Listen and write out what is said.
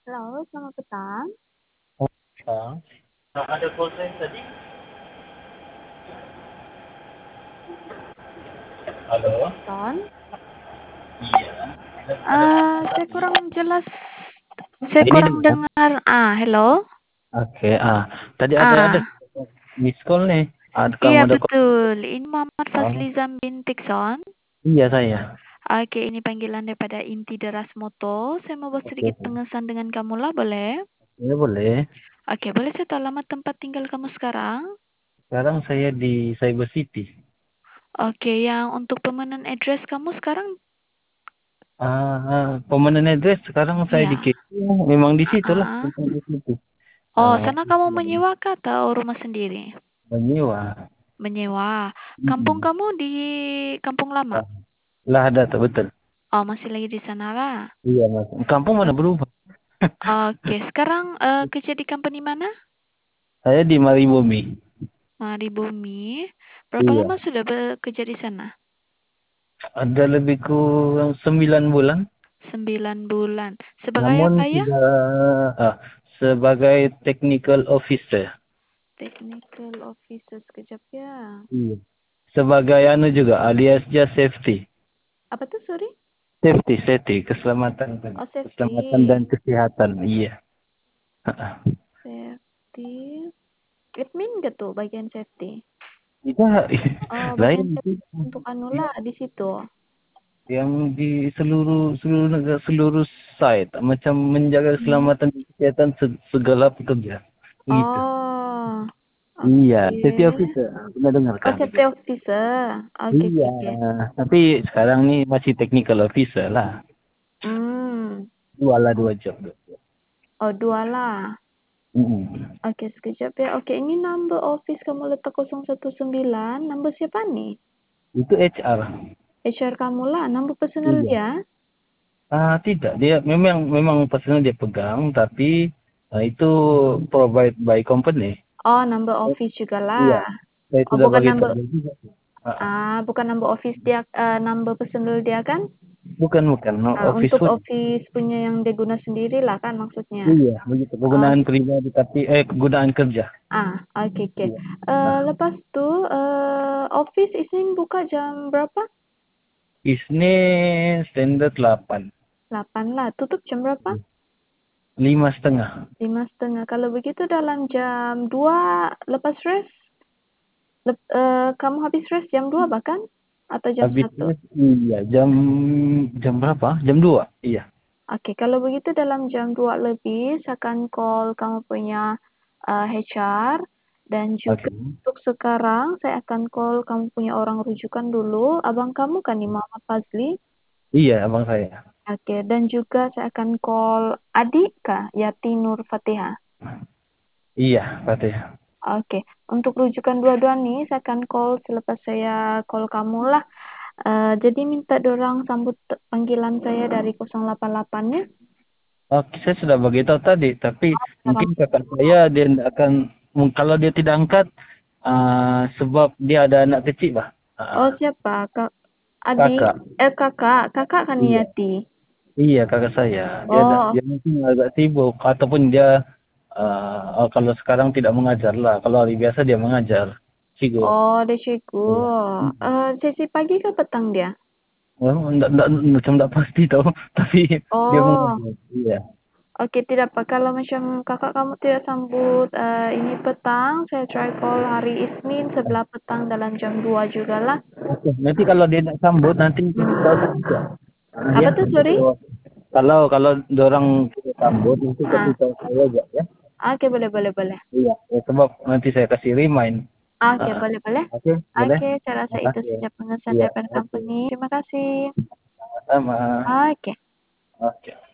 Halo, selamat petang. Ah, ada call saya tadi. Halo? Ton. Iya. Ada Saya tadi. kurang jelas. Saya Ini kurang dengar? dengar. Hello. Oke, tadi ada Ah, miss call nih. iya Kamu ada call? betul. Ini Muhammad Oh, Fazlizam bintik Son. iya saya. Oke, ini panggilan daripada Inti Deras Moto. Saya mau buat Oke, sedikit pengesan dengan kamu lah, boleh? ya boleh. Oke, boleh saya tahu alamat tempat tinggal kamu sekarang? Sekarang saya di Cyber City. Oke, yang untuk permanent address kamu sekarang? Permanent address sekarang saya di Iya. KP. Memang di situ lah, Ah. tempat di situ. Oh, Ah, sana kamu menyewa kah atau rumah sendiri? menyewa. Menyewa. Kampung Mm-mm. kamu di Kampung Lama? Ah, lah ada tuh betul. Oh, masih lagi di sana lah. Iya mas. Kampung mana berubah? Oke, sekarang kerja di company mana? Saya di Maribumi. Mari Bumi. Berapa lama Iya. sudah bekerja di sana? Ada lebih kurang 9 bulan. 9 bulan. Sebagai Namun apa ya? sudah sebagai technical officer. Technical officer sekejap ya. Iya. Sebagai anu juga alias just safety. Apa tuh, sorry? Safety, keselamatan kan. Oh, Keselamatan dan safety. kesehatan. Iya. Safety. Admin gak tuh bagian safety? Kita Oh, bagian lain itu safety untuk anula di situ. yang di seluruh seluruh negara seluruh site macam menjaga Hmm. keselamatan dan kesehatan segala pekerja. Itu. Oh, Iya, safety oke. officer. Pernah dengar Oh, kan itu? safety officer. Oke, Iya, oke, oke. tapi sekarang nih masih technical officer lah. Hmm. Dua lah, 2 job. Oh, dua lah. Mm-mm. Oke, sekejap ya. Oke, ini number office kamu letak 019. Number siapa nih? Itu HR. HR kamu lah. Number personal Iya. dia. Tidak, dia memang memang personal dia pegang, tapi itu provide by company. Oh, number office juga Iya, lah. saya Oh, sudah bukan bagi number. tahu juga. Ah, Bukan number office dia. Number personal dia kan? bukan, no office Untuk food. office punya yang dia guna sendiri lah kan maksudnya. Iya, begitu. Oh, Kegunaan gitu. pribadi, tapi kegunaan kerja. Oke, oke. Iya. Nah, Lepas tuh, office Isnin buka jam berapa? Isnin standar 8. 8 lah. Tutup jam berapa? 5:30. 5:30. Kalau begitu dalam jam 2 lepas rest, kamu habis rest jam 2 bahkan? Atau jam Habis 1? iya, jam jam berapa? Jam 2. Iya. Oke, kalau begitu dalam jam 2 lebih, saya akan call kamu punya HR. Dan juga Oke. untuk sekarang, saya akan call kamu punya orang rujukan dulu. Abang kamu kan nih, Muhammad Fazli. Iya, abang saya. Oke, dan juga saya akan call adik Kak, Yati Nur Fatihah. Iya, Fatih. Oke, untuk rujukan dua-dua nih, saya akan call selepas saya call kamu lah. Jadi minta dorang sambut panggilan saya dari 088 ya. Oke, saya sudah beritahu tadi, tapi Kamu. mungkin kakak saya dia tidak akan, kalau dia tidak angkat, sebab dia ada anak kecil, bah. Oh, siapa? Kak, adik, Kakak. kakak kan Iya. Yati. Iya, kakak saya. Oh, Dia mungkin agak sibuk, ataupun dia kalau sekarang tidak mengajar lah. Kalau hari biasa dia mengajar. Sigur. oh, desiku. Iya. Mm-mm. Sesi pagi ke petang dia? Oh, macam enggak pasti tahu, tapi dia Oh, mengajar. Iya. oke, tidak apa. Kalau macam kakak kamu tidak sambut ini petang, saya try call hari Isnin sebelah petang dalam jam 2 juga lah. Oke, nanti kalau dia nak sambut nanti kasih tahu saya. Apa Ya, tuh, nanti sorry? kalau orang kita sambut nanti kasih Ah, tahu saya aja ya. oke, boleh, boleh, boleh. Iya, ya, sebab nanti saya kasih remind. Oke, Ah, boleh, boleh. oke, boleh. Oke, saya rasa itu Makasih ya. saja pengesan Iya, daripada oke. company. Terima kasih. Sama. Oke. Oke.